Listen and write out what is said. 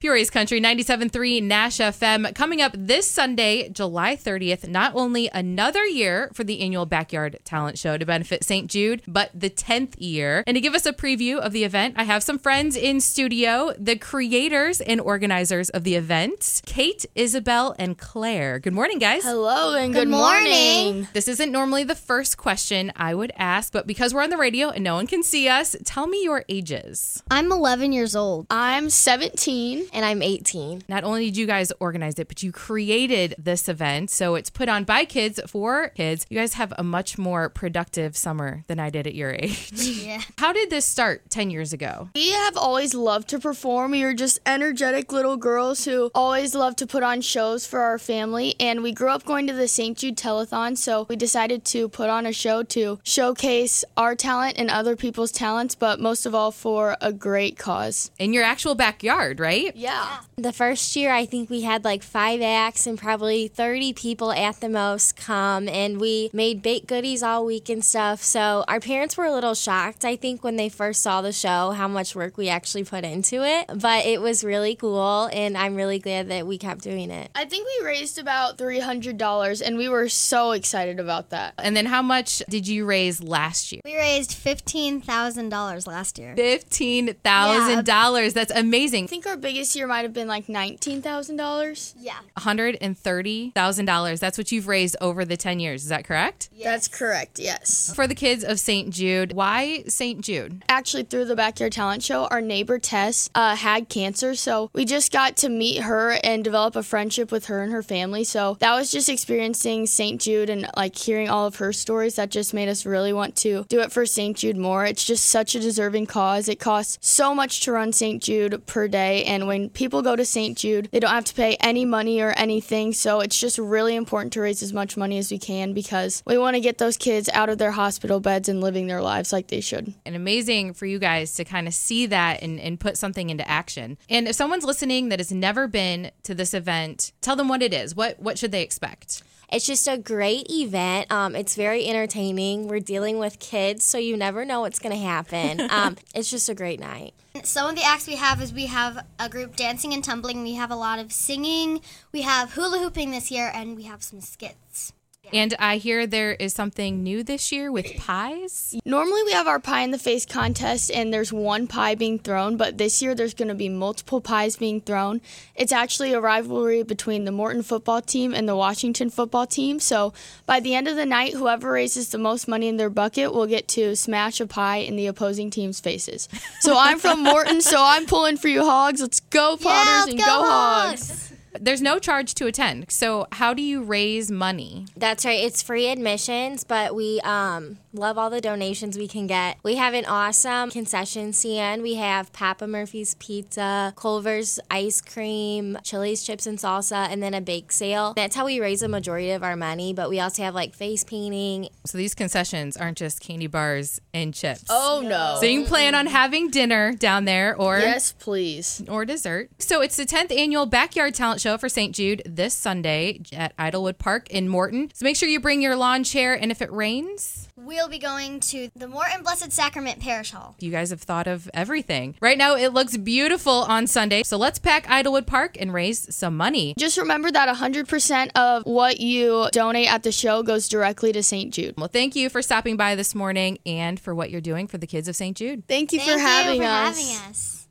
Peoria's Country 97.3 Nash FM. Coming up this Sunday, July 30th, not only another year for the annual Backyard Talent Show to benefit St. Jude, but the 10th year. And to give us a preview of the event, I have some friends in studio, the creators and organizers of the event, Kate, Isabel, and Claire. Good morning, guys. Hello and good morning. This isn't normally the first question I would ask, but because we're on the radio and no one can see us, tell me your ages. I'm 11 years old. I'm 17. And I'm 18. Not only did you guys organize it, but you created this event. So it's put on by kids for kids. You guys have a much more productive summer than I did at your age. Yeah. How did this start 10 years ago? We have always loved to perform. We are just energetic little girls who always love to put on shows for our family. And we grew up going to the St. Jude Telethon, so we decided to put on a show to showcase our talent and other people's talents, but most of all for a great cause. In your actual backyard, right? Yeah. The first year, I think we had like 5 acts and probably 30 people at the most come, and we made baked goodies all week and stuff. So our parents were a little shocked, I think, when they first saw the show, how much work we actually put into it. But it was really cool, and I'm really glad that we kept doing it. I think we raised about $300, and we were so excited about that. And then how much did you raise last year? We raised $15,000 last year. $15,000. That's amazing. I think our biggest year might have been like $19,000. Yeah. $130,000. That's what you've raised over the 10 years. Is that correct? Yes. That's correct, yes. For the kids of St. Jude, why St. Jude? Actually, through the Backyard Talent Show, our neighbor Tess had cancer, so we just got to meet her and develop a friendship with her and her family. So that was just experiencing St. Jude and like hearing all of her stories that just made us really want to do it for St. Jude more. It's just such a deserving cause. It costs so much to run St. Jude per day, and when people go to St. Jude, they don't have to pay any money or anything, so it's just really important to raise as much money as we can because we want to get those kids out of their hospital beds and living their lives like they should. And amazing for you guys to kind of see that and put something into action. And if someone's listening that has never been to this event, tell them what it is. What should they expect? It's just a great event. It's very entertaining. We're dealing with kids, so you never know what's going to happen. It's just a great night. Some of the acts we have is we have a group dancing and tumbling. We have a lot of singing. We have hula hooping this year, and we have some skits. And I hear there is something new this year with pies. Normally we have our pie in the face contest and there's one pie being thrown, but this year there's going to be multiple pies being thrown. It's actually a rivalry between the Morton football team and the Washington football team. So by the end of the night, whoever raises the most money in their bucket will get to smash a pie in the opposing team's faces. So I'm from Morton, so I'm pulling for you Hogs. Let's go Potters and go Hogs. There's no charge to attend. So how do you raise money? That's right. It's free admissions, but we love all the donations we can get. We have an awesome concession stand. We have Papa Murphy's Pizza, Culver's Ice Cream, Chili's Chips and Salsa, and then a bake sale. That's how we raise the majority of our money, but we also have like face painting. So these concessions aren't just candy bars and chips. Oh, no. So you can plan on having dinner down there or... Yes, please. Or dessert. So it's the 10th annual Backyard Talent Show for St. Jude this Sunday at Idlewood Park in Morton. So make sure you bring your lawn chair, and if it rains... We'll be going to the Morton Blessed Sacrament Parish Hall. You guys have thought of everything. Right now, it looks beautiful on Sunday. So let's pack Idlewood Park and raise some money. Just remember that 100% of what you donate at the show goes directly to St. Jude. Well, thank you for stopping by this morning and for what you're doing for the kids of St. Jude. Thank you for having us. Having us.